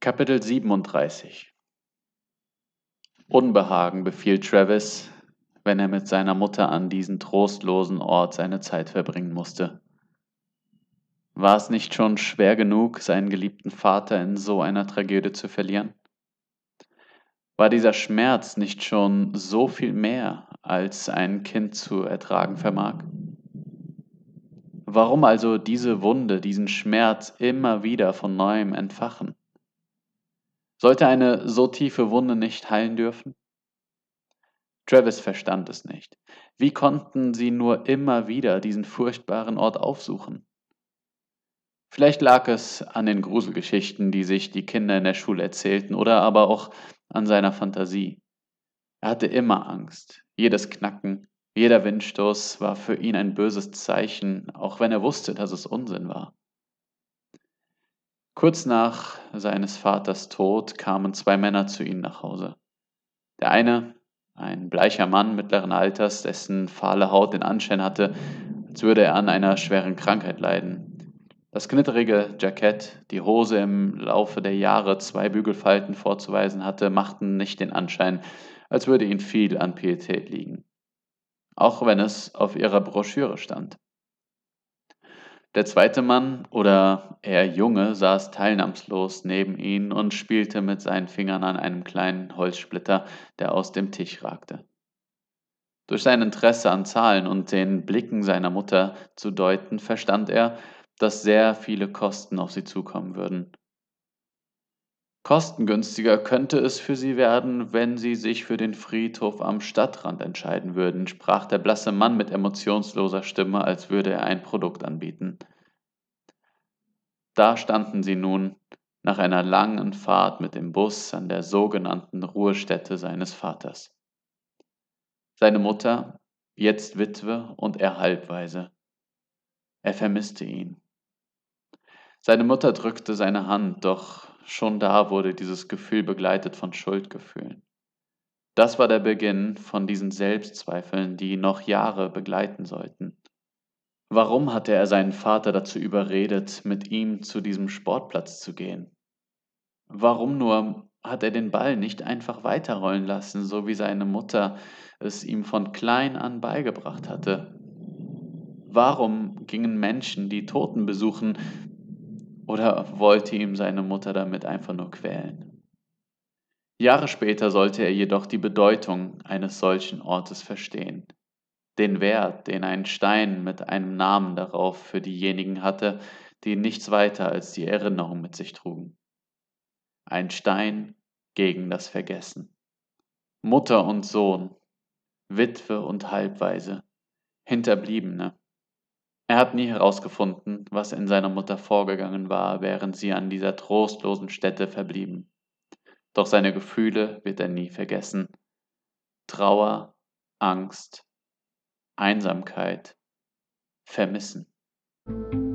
Kapitel 37. Unbehagen befiel Travis, wenn er mit seiner Mutter an diesem trostlosen Ort seine Zeit verbringen musste. War es nicht schon schwer genug, seinen geliebten Vater in so einer Tragödie zu verlieren? War dieser Schmerz nicht schon so viel mehr, als ein Kind zu ertragen vermag? Warum also diese Wunde, diesen Schmerz immer wieder von neuem entfachen? Sollte eine so tiefe Wunde nicht heilen dürfen? Travis verstand es nicht. Wie konnten sie nur immer wieder diesen furchtbaren Ort aufsuchen? Vielleicht lag es an den Gruselgeschichten, die sich die Kinder in der Schule erzählten, oder aber auch an seiner Fantasie. Er hatte immer Angst. Jedes Knacken, jeder Windstoß war für ihn ein böses Zeichen, auch wenn er wusste, dass es Unsinn war. Kurz nach seines Vaters Tod kamen zwei Männer zu ihnen nach Hause. Der eine, ein bleicher Mann mittleren Alters, dessen fahle Haut den Anschein hatte, als würde er an einer schweren Krankheit leiden. Das knitterige Jackett, die Hose im Laufe der Jahre zwei Bügelfalten vorzuweisen hatte, machten nicht den Anschein, als würde ihnen viel an Pietät liegen, auch wenn es auf ihrer Broschüre stand. Der zweite Mann, oder eher Junge, saß teilnahmslos neben ihnen und spielte mit seinen Fingern an einem kleinen Holzsplitter, der aus dem Tisch ragte. Durch sein Interesse an Zahlen und den Blicken seiner Mutter zu deuten, verstand er, dass sehr viele Kosten auf sie zukommen würden. Kostengünstiger könnte es für sie werden, wenn sie sich für den Friedhof am Stadtrand entscheiden würden, sprach der blasse Mann mit emotionsloser Stimme, als würde er ein Produkt anbieten. Da standen sie nun, nach einer langen Fahrt mit dem Bus an der sogenannten Ruhestätte seines Vaters. Seine Mutter, jetzt Witwe und er Halbwaise. Er vermisste ihn. Seine Mutter drückte seine Hand, doch schon da wurde dieses Gefühl begleitet von Schuldgefühlen. Das war der Beginn von diesen Selbstzweifeln, die ihn noch Jahre begleiten sollten. Warum hatte er seinen Vater dazu überredet, mit ihm zu diesem Sportplatz zu gehen? Warum nur hat er den Ball nicht einfach weiterrollen lassen, so wie seine Mutter es ihm von klein an beigebracht hatte? Warum gingen Menschen die Toten besuchen, oder wollte ihm seine Mutter damit einfach nur quälen? Jahre später sollte er jedoch die Bedeutung eines solchen Ortes verstehen. Den Wert, den ein Stein mit einem Namen darauf für diejenigen hatte, die nichts weiter als die Erinnerung mit sich trugen. Ein Stein gegen das Vergessen. Mutter und Sohn, Witwe und Halbwaise, Hinterbliebene. Er hat nie herausgefunden, was in seiner Mutter vorgegangen war, während sie an dieser trostlosen Stätte verblieben. Doch seine Gefühle wird er nie vergessen. Trauer, Angst, Einsamkeit, Vermissen.